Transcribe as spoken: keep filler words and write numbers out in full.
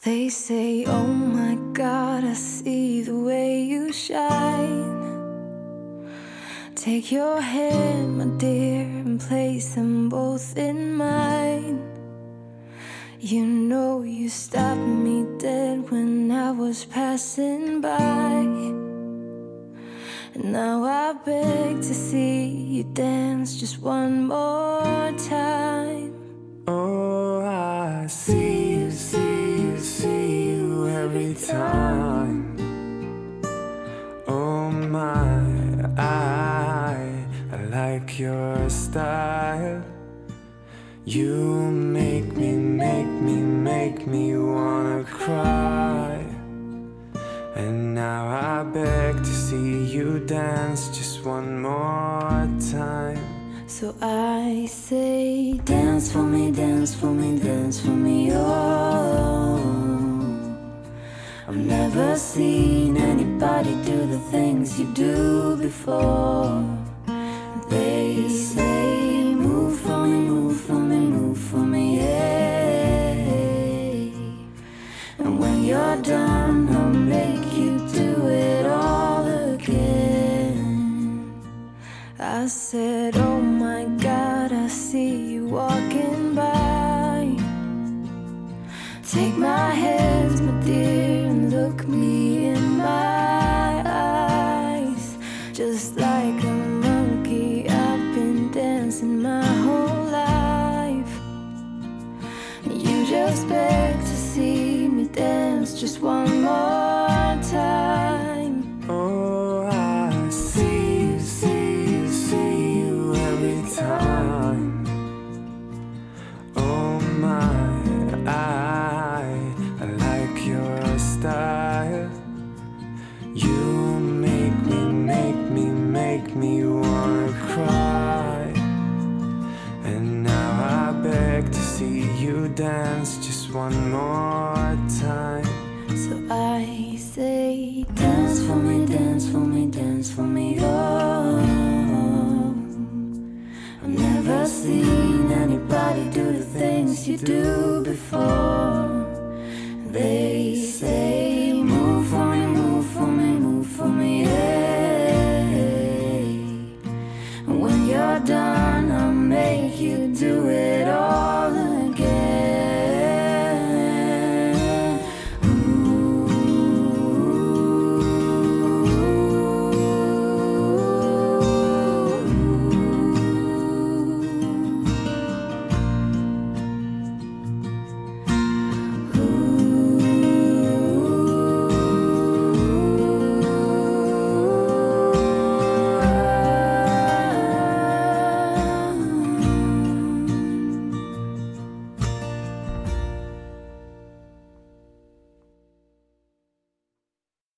They say, oh my God, I see the way you shine. Take your hand, my dear, and place them both in mine. You know you stopped me dead when I was passing by. And now I beg to see you dance just one more time. Oh, I see you, see you, see you every time. Oh my, I, I like your style. You make me, make me, make me wanna cry. And now I beg to see you dance just one more time. So I say, dance for me, dance for me, dance for me, oh. I've never seen anybody do the things you do before. They say, move for me, move for me, move for me, yeah. And when you're done, I'll make you do it all again. I said, oh my God, I see you walking by. Take my hands, my dear, and look me in my eyes. Just like a monkey, I've been dancing my whole life. You just beg to see me dance just one more time. Oh, I see you, see you, see you every time. Oh my, I, I like your style. You make me, make me, make me wanna cry. And now I beg to see you dance just one more time. So I say, dance for me, dance for me, dance for me, oh. I've never seen anybody do the things you do before.